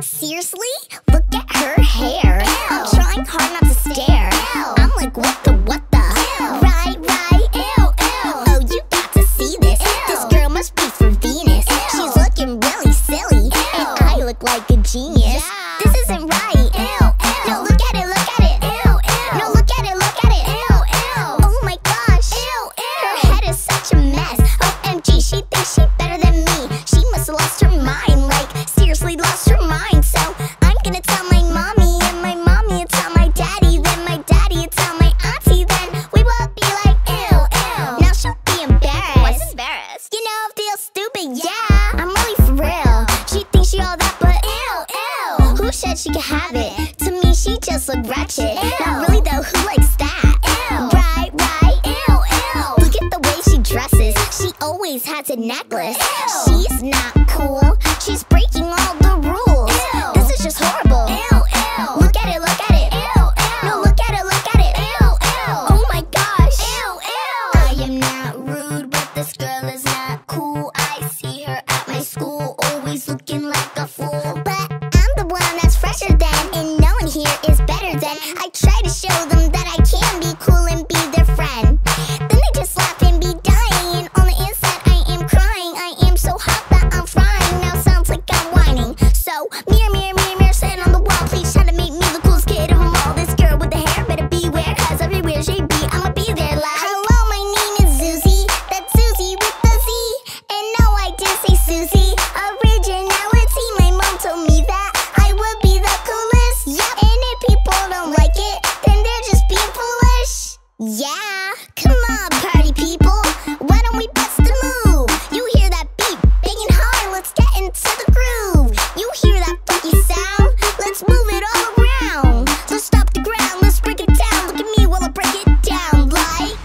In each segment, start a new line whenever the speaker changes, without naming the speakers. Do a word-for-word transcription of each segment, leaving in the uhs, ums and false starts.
Seriously? Look at her hair. Ew. I'm trying hard not to stare. Ew. I'm like, what the, what the? Ew. Right, right, ew, ew. Oh, you got to see this. Ew. This girl must be for Venus. Ew. She's looking really silly. Ew. And I look like a genius. Yeah. This isn't right. Ew, ew. No, look at it, look at it. Ew, ew. No, look at it, look at it. Ew, ew. Oh my gosh. Ew, ew. Her head is such a mess. O M G, she thinks she better than me. She must have lost her mind. Like, seriously lost her mind. So I'm gonna tell my mommy, and my mommy will tell my daddy, then my daddy will tell my auntie, then we will be like, ew, ew. Now she'll be embarrassed.
What's embarrassed?
You know, I feel stupid, yeah. I'm really for real. She thinks she all that, but ew, ew. Who said she could have it? To me, she just look ratchet.
Ew.
Not really though, who likes that?
Ew.
Right, right, ew, ew. Look at the way she dresses. She always has a necklace.
Ew.
She's not cool. She's breaking all the rules.
Ew.
This is just horrible.
Ew, ew.
Look at it, look at it.
Ew, ew.
No, look at it, look at it.
Ew, ew.
Oh my gosh.
Ew, ew.
I am not rude, but this girl is not cool. I see her at my school, always looking like a fool. But I'm the one that's fresher than, and no one here is better than. I try to show them that I can be cool and be their friend. Then they just laugh and be dying, and on the inside I am crying. I am so hot that I'm frying. Now sounds like I'm whining. So mirror, mirror, mirror, mirror, stand on the wall, please try to make me the coolest kid of them all. This girl with the hair better beware, cause everywhere she be, I'ma be there like, hello, my name is Susie. That's Susie with the Z. And no, I did say Susie. Originality, my mom told me that I would be the coolest. Yep. And if people don't like it, then they're just being foolish. Yeah, come on, party people. Why don't we bust a move? You hear that beat, banging hard, let's get into the groove. You hear that funky sound? Let's move it all around. Let's stop the ground, let's break it down. Look at me while I break it down like,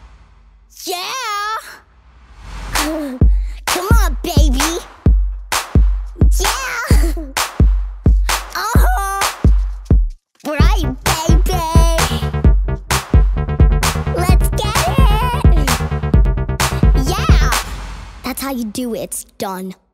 yeah. Come on, baby. Yeah. Uh-huh. Right, baby. Let's get it. Yeah. That's how you do it. It's done.